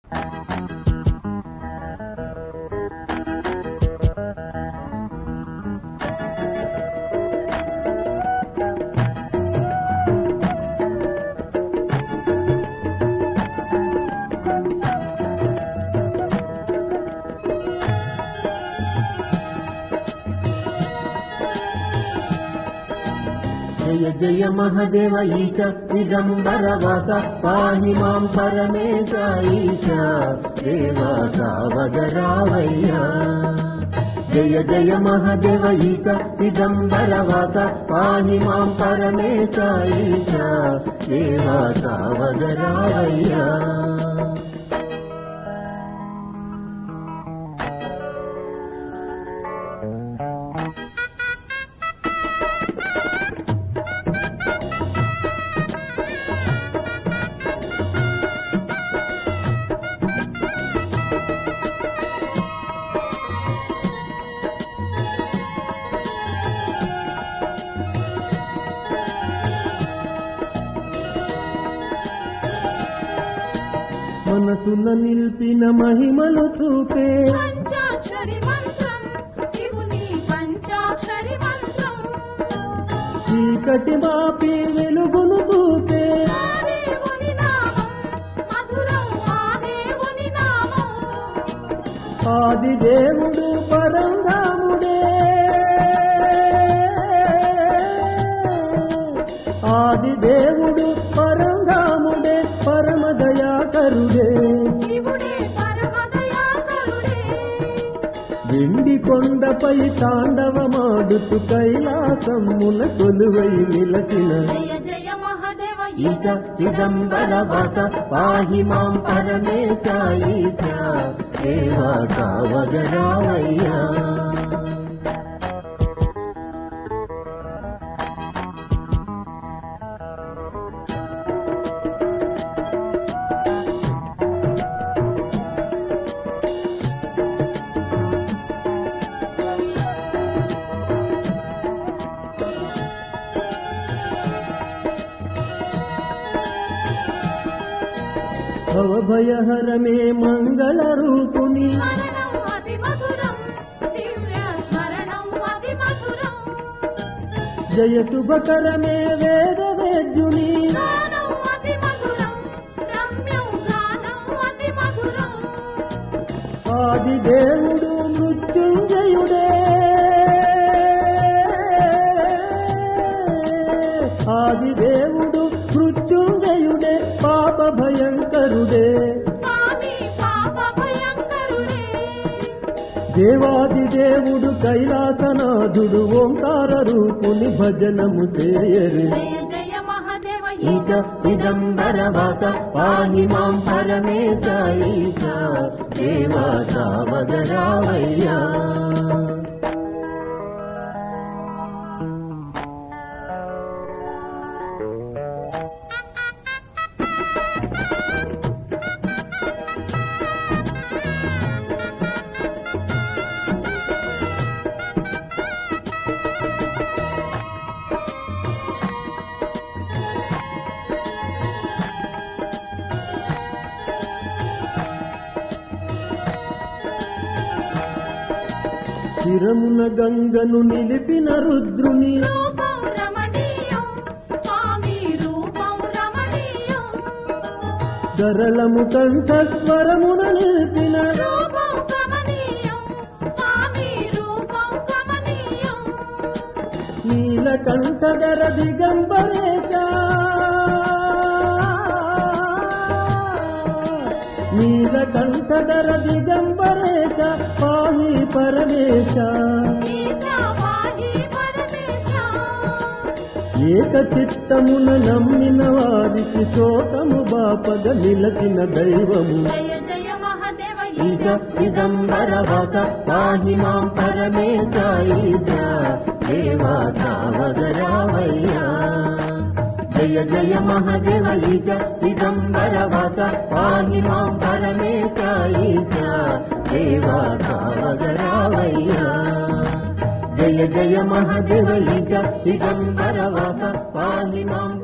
జయ జయ మహదేవ ఈశ చిదంబర వాస పాహి మాం పరమేశ ఈశ దేవా సావగరావయ్యా. జయ జయ మహదేవ ఈశ చిదంబర వాస పాహి మాం పరమేశ ఈశ దేవా సావగరావయ్యా. మనసున నిల్పిన మహిమలు చూపే పంచాక్షరి మంత్రం శివుని పంచాక్షరి మంత్రం చీకటి బాపి వెలుగును చూపే దేవుని నామం మధురం ఆ దేవుని నామం ఆది దేవుడు పరంధాముడే ఆది దేవుడు పరంధాముడే పరమదయాకరుడే శివుడే పరమదయాకరుడే వెండి కొండపై తాండవమాడుతు కైలాసమున కొలువై నిలచిన జయ జయ మహదేవ ఈశ చిదంబర వాస పాహి మాం పరమేశ ఈశ దేవా సావగరావయ్యా. భవభయహరమే మంగళ రూపుని స్మరణం అతి మధురం దివ్య స్మరణం అతి మధురం జయ శుభకరమే వేద వేద్యుని గానం అతి మధురం రమ్యం గానం అతి మధురం ఆది దేవుడు మృత్యుంజయుడే ఆది దేవుడు మృత్యుంజయుడే పాప భయంకరుడే స్వామి పాప భయంకరుడే దేవాది దేవుడు కైలాసనాథుడు ఓంకార రూపుని భజనము చేయరు. జయ జయ మహదేవ ఈశ చిదంబర వాస పాహి మాం పరమేశ ఈశ దేవా సావగరావయ్యా. శిరమున గంగను నిలిపిన రుద్రుని రూపం రమణీయం స్వామి రూపం రమణీయం గరళము కంఠస్వరమున నిలిపిన రూపం కమనీయం స్వామి రూపం కమనీయం నీలకంఠధర దిగంబరేశ నీలకంఠధర దిగంబరేశ పాహి పరమేశ ఈశా పాహి పరమేశ ఏక చిత్తమున నమ్మిన వారికి శోకము బాపగ నిలచిన దైవము. జయ జయ మహదేవ ఈశ చిదంబర వాస పాహి మాం పరమేశ ఈశ దేవా సావగరావయ్యా. జయ జయ మహదేవ ఈశ చిదంబర వాస పాహి మాం పరమేశ ఈశ దేవా సావగరావయ్యా. జయ జయ మహదేవ ఈశ చిదంబర వాస పాహి మాం